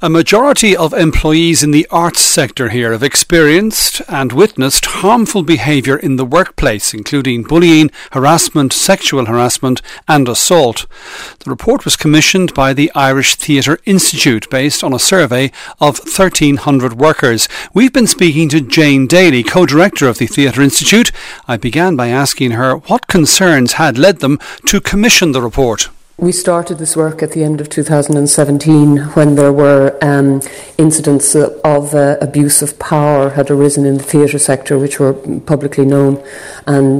A majority of employees in the arts sector here have experienced and witnessed harmful behaviour in the workplace, including bullying, harassment, sexual harassment and assault. The report was commissioned by the Irish Theatre Institute based on a survey of 1,300 workers. We've been speaking to Jane Daly, co-director of the Theatre Institute. I began by asking her what concerns had led them to commission the report. We started this work at the end of 2017 when there were incidents of abuse of power had arisen in the theatre sector, which were publicly known, and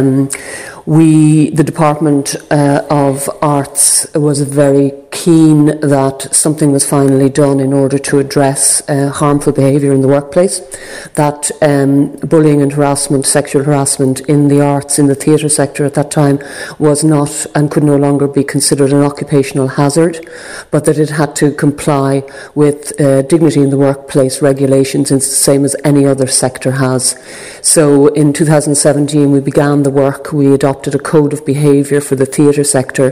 the Department of Arts was very keen that something was finally done in order to address harmful behaviour in the workplace, that bullying and harassment, sexual harassment in the arts, in the theatre sector at that time was not and could no longer be considered an occupational hazard, but that it had to comply with dignity in the workplace regulations, it's the same as any other sector has. So in 2017 we began the work. We adopted a code of behaviour for the theatre sector,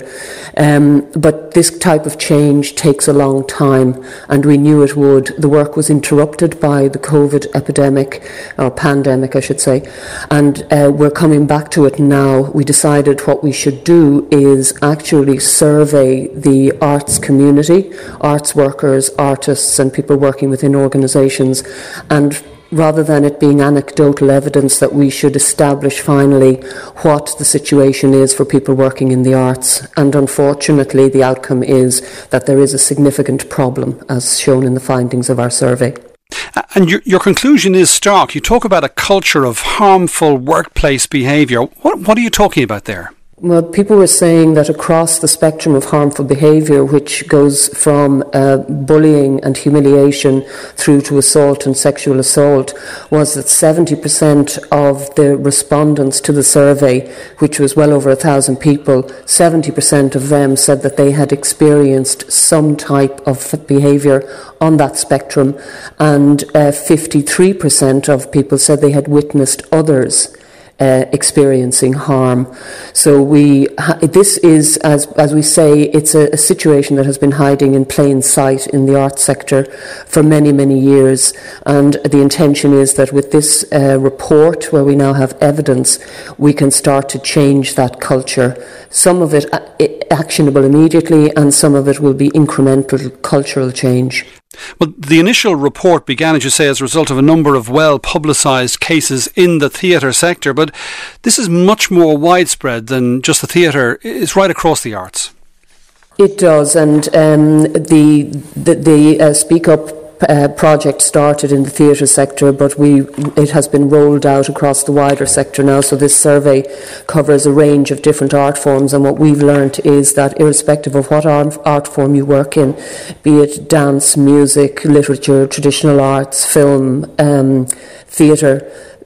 but this type of change takes a long time, and we knew it would. The work was interrupted by the COVID epidemic, or pandemic I should say, and we're coming back to it now. We decided what we should do is actually survey the arts community, arts workers, artists and people working within organisations, and rather than it being anecdotal evidence, that we should establish finally what the situation is for people working in the arts. And unfortunately, the outcome is that there is a significant problem, as shown in the findings of our survey. And your conclusion is stark. You talk about a culture of harmful workplace behaviour. What are you talking about there? Well, people were saying that across the spectrum of harmful behaviour, which goes from bullying and humiliation through to assault and sexual assault, was that 70% of the respondents to the survey, which was well over 1,000 people, 70% of them said that they had experienced some type of behaviour on that spectrum, and 53% of people said they had witnessed others experiencing harm. So this is, as we say, it's a situation that has been hiding in plain sight in the arts sector for many, many years. And the intention is that with this report, where we now have evidence, we can start to change that culture. Some of it actionable immediately, and some of it will be incremental cultural change. Well, the initial report began, as you say, as a result of a number of well-publicised cases in the theatre sector, but this is much more widespread than just the theatre. It's right across the arts. It does, and the Speak Up project started in the theatre sector, but it has been rolled out across the wider sector now. So this survey covers a range of different art forms, and what we've learnt is that irrespective of what art form you work in, be it dance, music, literature, traditional arts, film, theatre,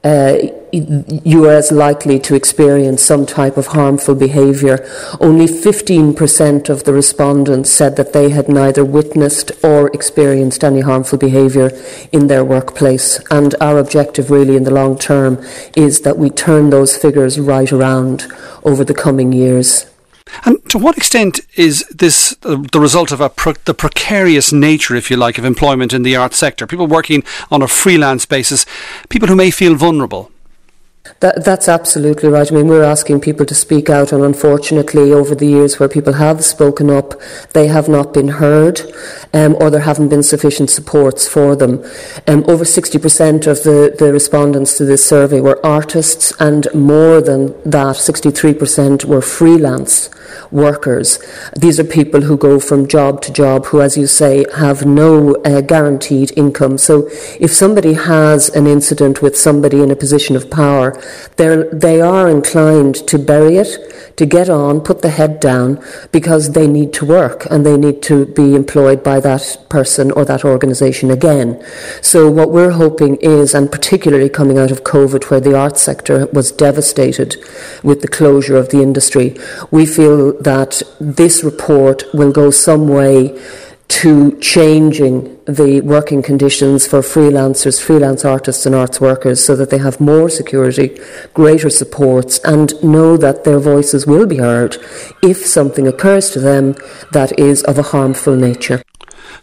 you are as likely to experience some type of harmful behaviour. Only 15% of the respondents said that they had neither witnessed or experienced any harmful behaviour in their workplace. And our objective really in the long term is that we turn those figures right around over the coming years. And to what extent is this the result of the precarious nature, if you like, of employment in the arts sector? People working on a freelance basis, people who may feel vulnerable. That's absolutely right. I mean, we're asking people to speak out, and unfortunately over the years where people have spoken up, they have not been heard, or there haven't been sufficient supports for them. Over 60% of the respondents to this survey were artists, and more than that, 63% were freelance workers. These are people who go from job to job, who, as you say, have no guaranteed income. So if somebody has an incident with somebody in a position of power, they are inclined to bury it, to get on, put the head down, because they need to work and they need to be employed by that person or that organisation again. So what we're hoping is, and particularly coming out of COVID, where the arts sector was devastated with the closure of the industry, we feel that this report will go some way to changing the working conditions for freelancers, freelance artists and arts workers, so that they have more security, greater supports, and know that their voices will be heard if something occurs to them that is of a harmful nature.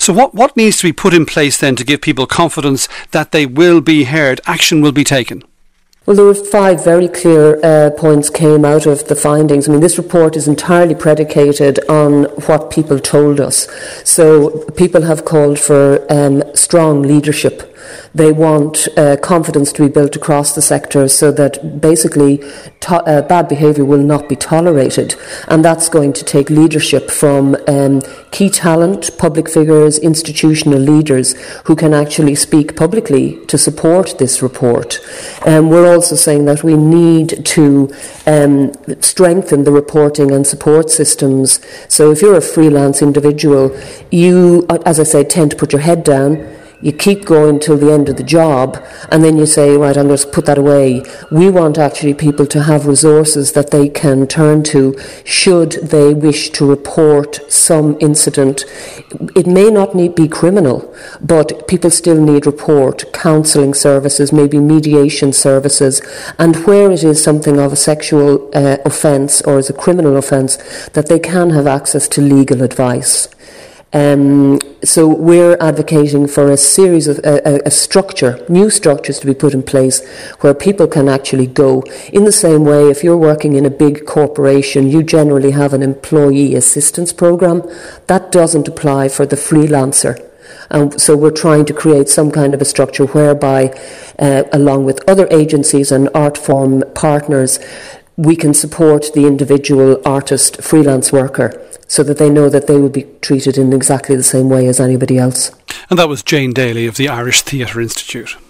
So what needs to be put in place then to give people confidence that they will be heard, action will be taken? Well, there were 5 very clear points came out of the findings. I mean, this report is entirely predicated on what people told us. So people have called for strong leadership. They want confidence to be built across the sector so that basically bad behaviour will not be tolerated. And that's going to take leadership from key talent, public figures, institutional leaders who can actually speak publicly to support this report. We're also saying that we need to strengthen the reporting and support systems. So if you're a freelance individual, you, as I say, tend to put your head down. You keep going till the end of the job, and then you say, right, I'm going to put that away. We want actually people to have resources that they can turn to should they wish to report some incident. It may not be criminal, but people still need counselling services, maybe mediation services, and where it is something of a sexual offence or is a criminal offence, that they can have access to legal advice. So we're advocating for a series of new structures to be put in place where people can actually go. In the same way, if you're working in a big corporation, you generally have an employee assistance program. That doesn't apply for the freelancer. So we're trying to create some kind of a structure whereby, along with other agencies and art form partners, we can support the individual artist, freelance worker, so that they know that they will be treated in exactly the same way as anybody else. And that was Jane Daly of the Irish Theatre Institute.